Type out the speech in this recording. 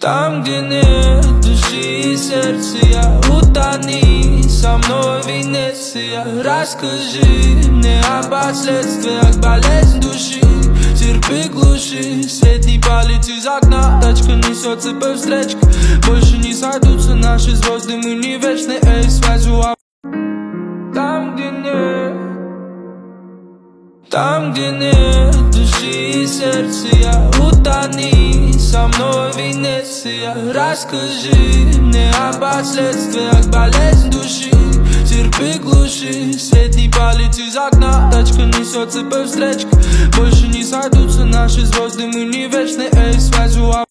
Там, где нет души и сердца, я утони со мной в Венеция. Расскажи мне о последствиях болезнь души. Терпи, глуши, свет не палит из окна. Тачка несется по встречке, больше не сойдутся наши звезды, мы не вечны. Эй, связью там, где нет, там, где нет души и сердца, я утони со мной в Венеция. Расскажи мне о последствиях болезнь души. Терпи, глуши, свет не палит из окна. Тачка несется по встречке, больше не сойдутся наши звезды, мы не вечны. Эй, связью